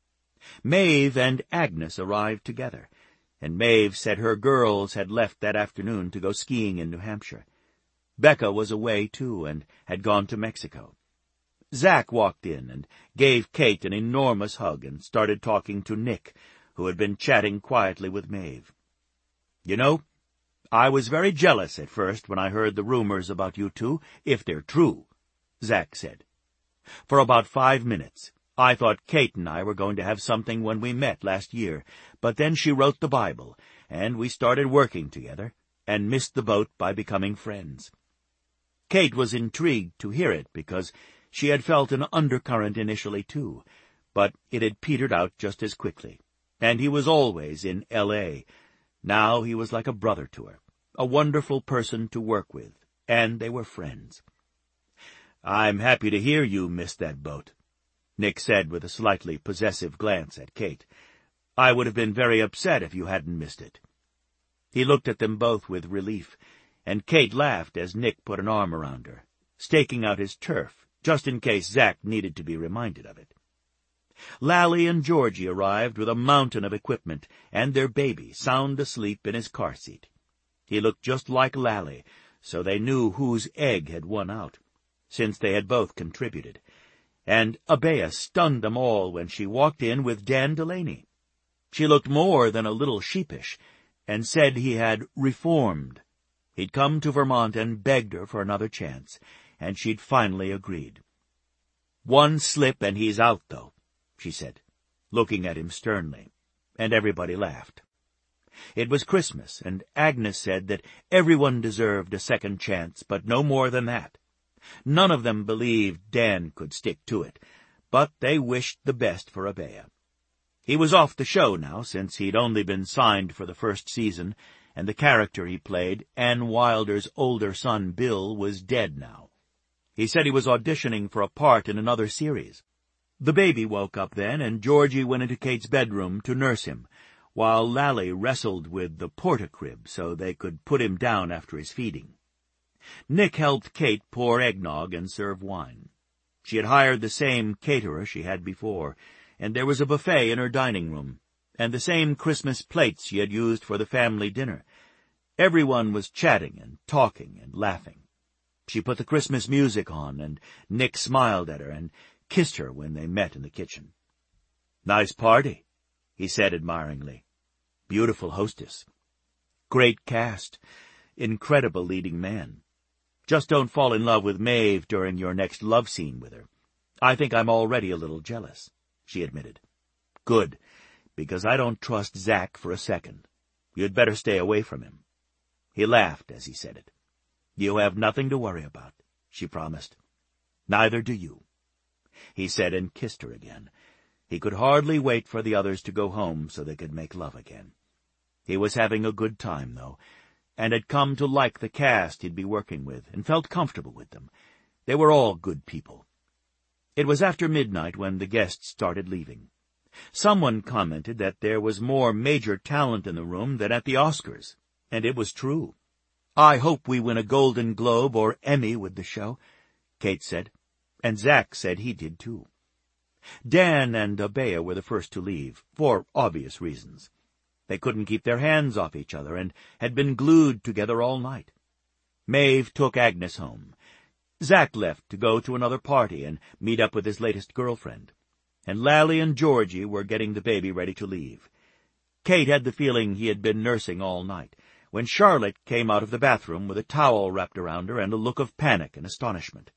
S1: Maeve and Agnes arrived together, and Maeve said her girls had left that afternoon to go skiing in New Hampshire. Becca was away, too, and had gone to Mexico. Zack walked in and gave Kate an enormous hug and started talking to Nick, who had been chatting quietly with Maeve. "You know, I was very jealous at first when I heard the rumors about you two, if they're true," Zack said. "For about five minutes, I thought Kate and I were going to have something when we met last year, but then she wrote the Bible, and we started working together, and missed the boat by becoming friends." Kate was intrigued to hear it, because she had felt an undercurrent initially, too, but it had petered out just as quickly, and he was always in L A Now he was like a brother to her, a wonderful person to work with, and they were friends. "I'm happy to hear you missed that boat," Nick said with a slightly possessive glance at Kate. "I would have been very upset if you hadn't missed it." He looked at them both with relief, and Kate laughed as Nick put an arm around her, staking out his turf, just in case Zack needed to be reminded of it. Lally and Georgie arrived with a mountain of equipment, and their baby sound asleep in his car seat. He looked just like Lally, so they knew whose egg had won out, since they had both contributed. And Abea stunned them all when she walked in with Dan Delaney. She looked more than a little sheepish, and said he had reformed. He'd come to Vermont and begged her for another chance, and she'd finally agreed. "One slip and he's out, though," she said, looking at him sternly, and everybody laughed. It was Christmas, and Agnes said that everyone deserved a second chance, but no more than that. None of them believed Dan could stick to it, but they wished the best for Abea. He was off the show now, since he'd only been signed for the first season, and the character he played, Ann Wilder's older son Bill, was dead now. He said he was auditioning for a part in another series. The baby woke up then, and Georgie went into Kate's bedroom to nurse him, while Lally wrestled with the porta-crib so they could put him down after his feeding. Nick helped Kate pour eggnog and serve wine. She had hired the same caterer she had before, and there was a buffet in her dining room, and the same Christmas plates she had used for the family dinner. Everyone was chatting and talking and laughing. She put the Christmas music on, and Nick smiled at her and kissed her when they met in the kitchen. "Nice party," he said admiringly. "Beautiful hostess. Great cast. Incredible leading man. Just don't fall in love with Maeve during your next love scene with her. I think I'm already a little jealous," she admitted. "Good, because I don't trust Zack for a second. You'd better stay away from him." He laughed as he said it. "You have nothing to worry about," she promised. "Neither do you," he said, and kissed her again. He could hardly wait for the others to go home so they could make love again. He was having a good time, though, and had come to like the cast he'd be working with, and felt comfortable with them. They were all good people. It was after midnight when the guests started leaving. Someone commented that there was more major talent in the room than at the Oscars, and it was true. "I hope we win a Golden Globe or Emmy with the show," Kate said, and Zack said he did too. Dan and Abea were the first to leave, for obvious reasons. They couldn't keep their hands off each other and had been glued together all night. Maeve took Agnes home. Zack left to go to another party and meet up with his latest girlfriend. And Lally and Georgie were getting the baby ready to leave. Kate had the feeling he had been nursing all night, when Charlotte came out of the bathroom with a towel wrapped around her and a look of panic and astonishment.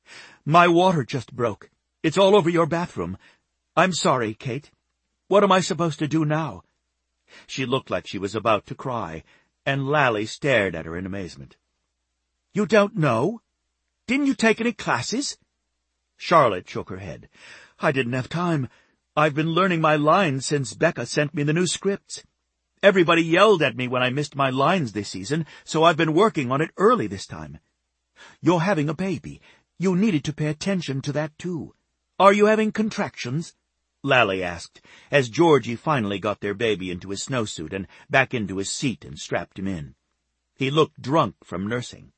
S1: "My water just broke. It's all over your bathroom. I'm sorry, Kate. What am I supposed to do now?" She looked like she was about to cry, and Lally stared at her in amazement. "You don't know? Didn't you take any classes?" Charlotte shook her head. "I didn't have time. I've been learning my lines since Becca sent me the new scripts. Everybody yelled at me when I missed my lines this season, so I've been working on it early this time. You're having a baby. You needed to pay attention to that, too. Are you having contractions?" Lally asked, as Georgie finally got their baby into his snowsuit and back into his seat and strapped him in. He looked drunk from nursing.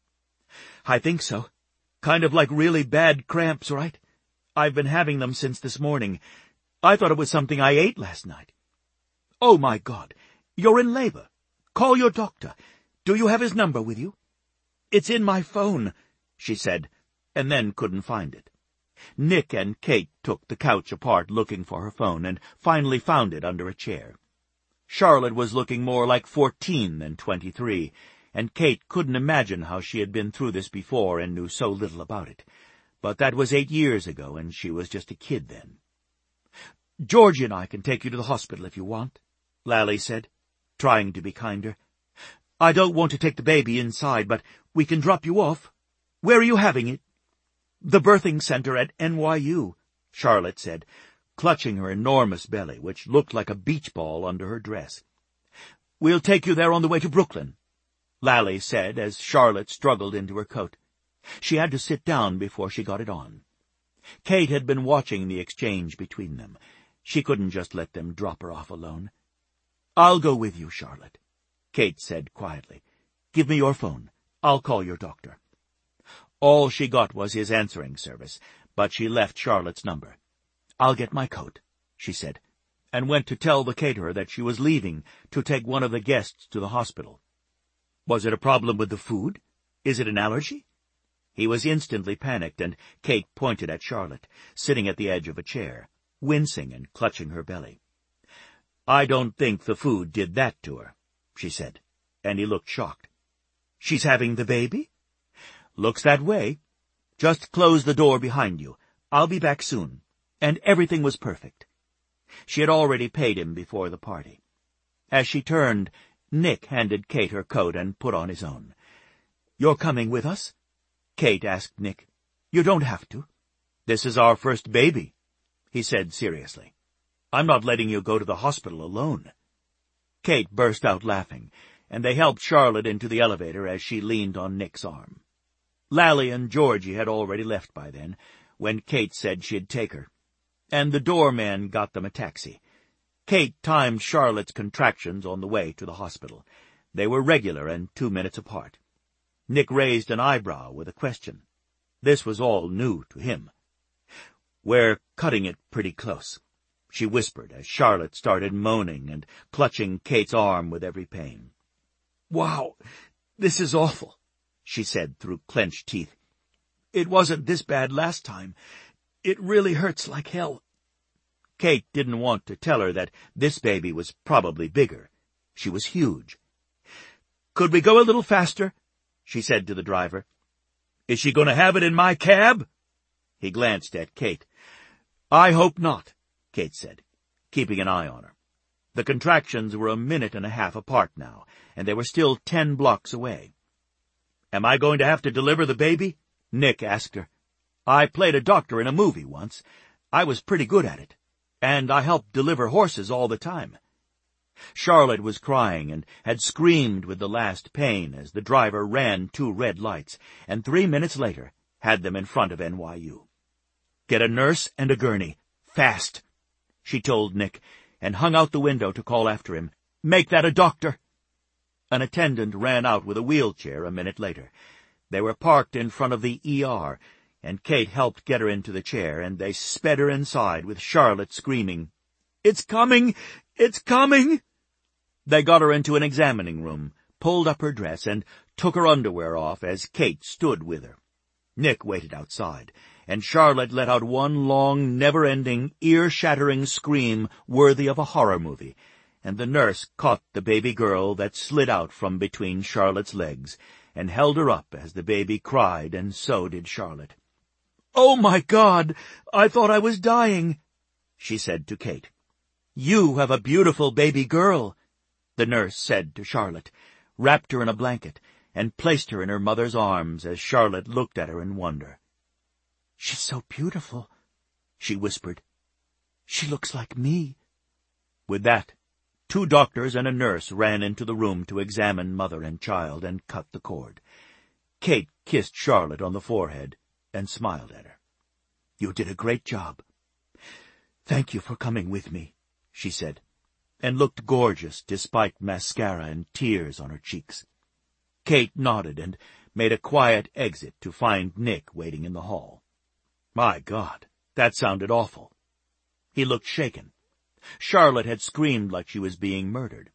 S1: "I think so. Kind of like really bad cramps, right? I've been having them since this morning. I thought it was something I ate last night." "Oh, my God. You're in labor. Call your doctor. Do you have his number with you?" "It's in my phone," she said, and then couldn't find it. Nick and Kate took the couch apart looking for her phone and finally found it under a chair. Charlotte was looking more like fourteen than twenty-three, and Kate couldn't imagine how she had been through this before and knew so little about it. But that was eight years ago, and she was just a kid then. "Georgie and I can take you to the hospital if you want," Lally said, trying to be kinder. "I don't want to take the baby inside, but we can drop you off. Where are you having it?" "The birthing center at N Y U, Charlotte said, clutching her enormous belly, which looked like a beach ball under her dress. "We'll take you there on the way to Brooklyn," Lally said as Charlotte struggled into her coat. She had to sit down before she got it on. Kate had been watching the exchange between them. She couldn't just let them drop her off alone. "I'll go with you, Charlotte," Kate said quietly. "Give me your phone. I'll call your doctor." All she got was his answering service, but she left Charlotte's number. "I'll get my coat," she said, and went to tell the caterer that she was leaving to take one of the guests to the hospital. "Was it a problem with the food? Is it an allergy?" He was instantly panicked, and Kate pointed at Charlotte, sitting at the edge of a chair, wincing and clutching her belly. "I don't think the food did that to her," she said, and he looked shocked. "She's having the baby?" "Looks that way. Just close the door behind you. I'll be back soon." And everything was perfect. She had already paid him before the party. As she turned, Nick handed Kate her coat and put on his own. "You're coming with us?" Kate asked Nick. "You don't have to." "This is our first baby," he said seriously. "I'm not letting you go to the hospital alone." Kate burst out laughing, and they helped Charlotte into the elevator as she leaned on Nick's arm. Lally and Georgie had already left by then, when Kate said she'd take her, and the doorman got them a taxi. Kate timed Charlotte's contractions on the way to the hospital. They were regular and two minutes apart. Nick raised an eyebrow with a question. This was all new to him. "We're cutting it pretty close," she whispered as Charlotte started moaning and clutching Kate's arm with every pain. "Wow, this is awful," she said through clenched teeth. "It wasn't this bad last time. It really hurts like hell." Kate didn't want to tell her that this baby was probably bigger. She was huge. "Could we go a little faster?" she said to the driver. "Is she going to have it in my cab?" He glanced at Kate. "I hope not," Kate said, keeping an eye on her. The contractions were a minute and a half apart now, and they were still ten blocks away. "Am I going to have to deliver the baby?" Nick asked her. "I played a doctor in a movie once. I was pretty good at it, and I helped deliver horses all the time." Charlotte was crying and had screamed with the last pain as the driver ran two red lights, and three minutes later had them in front of N Y U. "Get a nurse and a gurney. Fast," she told Nick, and hung out the window to call after him. "Make that a doctor." An attendant ran out with a wheelchair a minute later. They were parked in front of the E R, and Kate helped get her into the chair, and they sped her inside with Charlotte screaming, "It's coming! It's coming!" They got her into an examining room, pulled up her dress, and took her underwear off as Kate stood with her. Nick waited outside, and Charlotte let out one long, never-ending, ear-shattering scream worthy of a horror movie, and the nurse caught the baby girl that slid out from between Charlotte's legs and held her up as the baby cried, and so did Charlotte. "Oh, my God! I thought I was dying," she said to Kate. "You have a beautiful baby girl," the nurse said to Charlotte, wrapped her in a blanket, and placed her in her mother's arms as Charlotte looked at her in wonder. "She's so beautiful," she whispered. "She looks like me." With that, two doctors and a nurse ran into the room to examine mother and child and cut the cord. Kate kissed Charlotte on the forehead and smiled at her. "You did a great job. Thank you for coming with me," she said, and looked gorgeous despite mascara and tears on her cheeks. Kate nodded and made a quiet exit to find Nick waiting in the hall. My God, that sounded awful. He looked shaken. Charlotte had screamed like she was being murdered.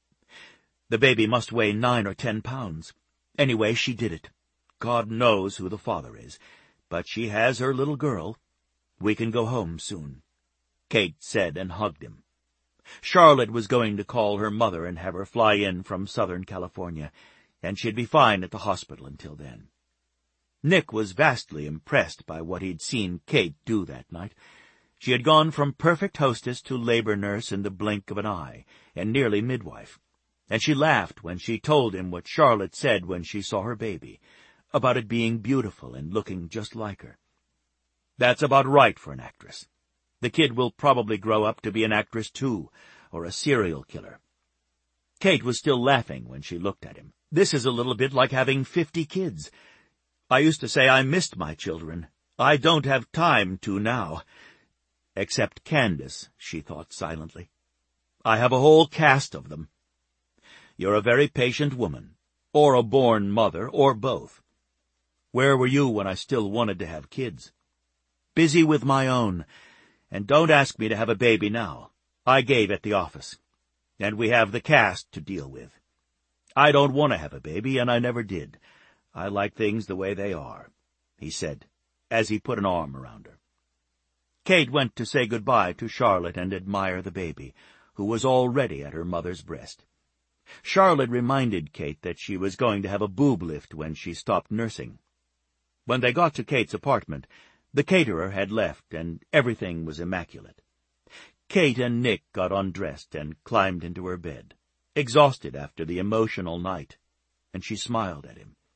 S1: The baby must weigh nine or ten pounds. Anyway, she did it. God knows who the father is, but she has her little girl. We can go home soon," Kate said and hugged him. Charlotte was going to call her mother and have her fly in from Southern California, and she'd be fine at the hospital until then. Nick was vastly impressed by what he'd seen Kate do that night. She had gone from perfect hostess to labor nurse in the blink of an eye, and nearly midwife, and she laughed when she told him what Charlotte said when she saw her baby, about it being beautiful and looking just like her. That's about right for an actress. The kid will probably grow up to be an actress too, or a serial killer. Kate was still laughing when she looked at him. This is a little bit like having fifty kids. I used to say I missed my children. I don't have time to now. Except Candace, she thought silently. I have a whole cast of them. You're a very patient woman, or a born mother, or both. Where were you when I still wanted to have kids? Busy with my own, and don't ask me to have a baby now. I gave at the office, and we have the cast to deal with. I don't want to have a baby, and I never did. I like things the way they are," he said, as he put an arm around her. Kate went to say goodbye to Charlotte and admire the baby, who was already at her mother's breast. Charlotte reminded Kate that she was going to have a boob lift when she stopped nursing. When they got to Kate's apartment, the caterer had left, and everything was immaculate. Kate and Nick got undressed and climbed into her bed, exhausted after the emotional night, and she smiled at him.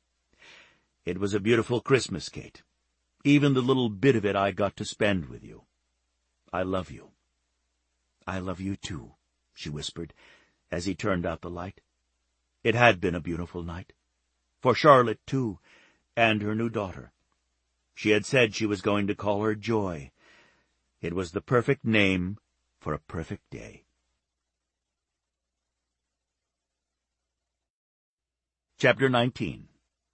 S1: "It was a beautiful Christmas, Kate. Even the little bit of it I got to spend with you. I love you." "I love you too," she whispered, as he turned out the light. It had been a beautiful night. For Charlotte, too, and her new daughter. She had said she was going to call her Joy. It was the perfect name for a perfect day. Chapter nineteen.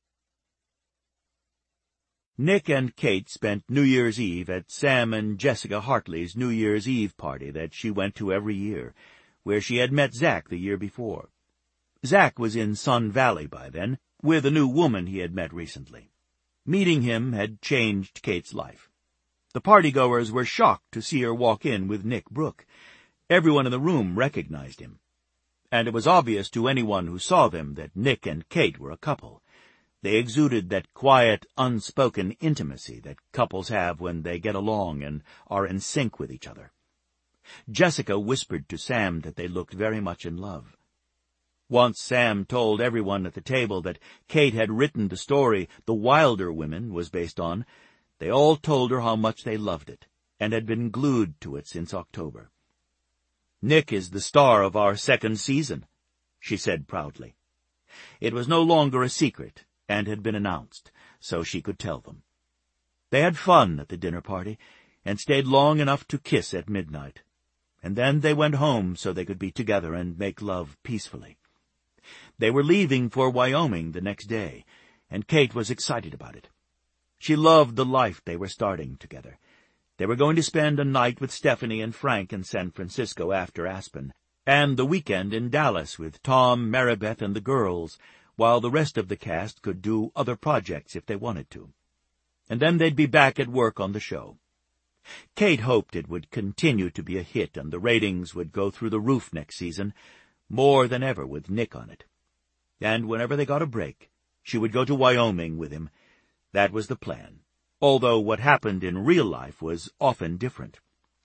S1: Nick and Kate spent New Year's Eve at Sam and Jessica Hartley's New Year's Eve party that she went to every year, where she had met Zach the year before. Zach was in Sun Valley by then, with a new woman he had met recently. Meeting him had changed Kate's life. The partygoers were shocked to see her walk in with Nick Brooke. Everyone in the room recognized him, and it was obvious to anyone who saw them that Nick and Kate were a couple. They exuded that quiet, unspoken intimacy that couples have when they get along and are in sync with each other. Jessica whispered to Sam that they looked very much in love. Once Sam told everyone at the table that Kate had written the story The Wilder Women was based on. They all told her how much they loved it, and had been glued to it since October. "Nick is the star of our second season," she said proudly. It was no longer a secret, and had been announced, so she could tell them. They had fun at the dinner party, and stayed long enough to kiss at midnight, and then they went home so they could be together and make love peacefully. They were leaving for Wyoming the next day, and Kate was excited about it. She loved the life they were starting together. They were going to spend a night with Stephanie and Frank in San Francisco after Aspen, and the weekend in Dallas with Tom, Maribeth, and the girls, while the rest of the cast could do other projects if they wanted to. And then they'd be back at work on the show. Kate hoped it would continue to be a hit and the ratings would go through the roof next season, more than ever with Nick on it. And whenever they got a break, she would go to Wyoming with him. That was the plan, although what happened in real life was often different.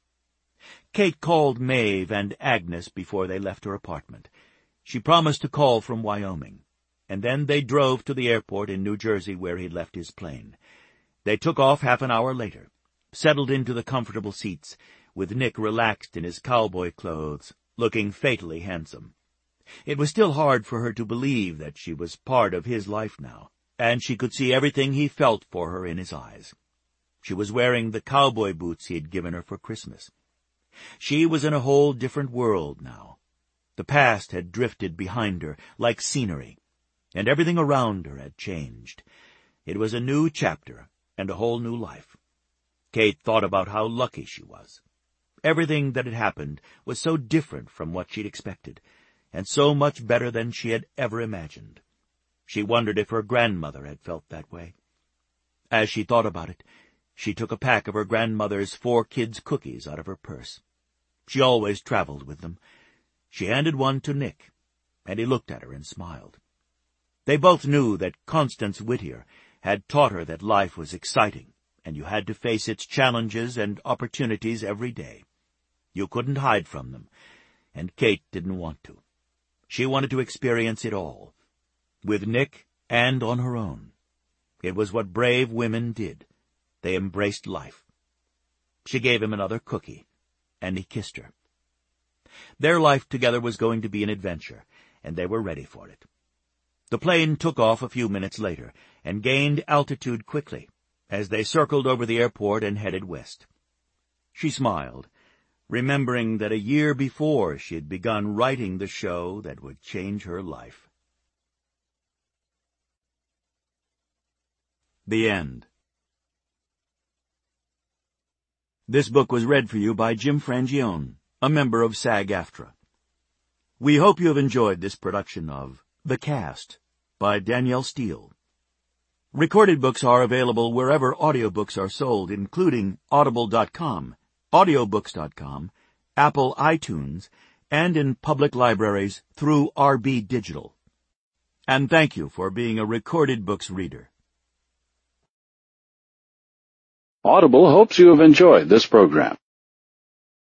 S1: Kate called Maeve and Agnes before they left her apartment. She promised to call from Wyoming, and then they drove to the airport in New Jersey where he'd left his plane. They took off half an hour later, settled into the comfortable seats, with Nick relaxed in his cowboy clothes, looking fatally handsome. It was still hard for her to believe that she was part of his life now, and she could see everything he felt for her in his eyes. She was wearing the cowboy boots he had given her for Christmas. She was in a whole different world now. The past had drifted behind her like scenery, and everything around her had changed. It was a new chapter and a whole new life. Kate thought about how lucky she was. Everything that had happened was so different from what she'd expected, and so much better than she had ever imagined. She wondered if her grandmother had felt that way. As she thought about it, she took a pack of her grandmother's Four Kids cookies out of her purse. She always traveled with them. She handed one to Nick, and he looked at her and smiled. They both knew that Constance Whittier had taught her that life was exciting, and you had to face its challenges and opportunities every day. You couldn't hide from them, and Kate didn't want to. She wanted to experience it all, with Nick and on her own. It was what brave women did. They embraced life. She gave him another cookie, and he kissed her. Their life together was going to be an adventure, and they were ready for it. The plane took off a few minutes later and gained altitude quickly as they circled over the airport and headed west. She smiled, remembering that a year before she had begun writing the show that would change her life. The end. This book was read for you by Jim Frangione, a member of SAG-AFTRA. We hope you have enjoyed this production of The Cast by Danielle Steele. Recorded books are available wherever audiobooks are sold, including audible dot com, audiobooks dot com, Apple iTunes, and in public libraries through R B Digital. And thank you for being a Recorded Books reader.
S2: Audible hopes you have enjoyed this program.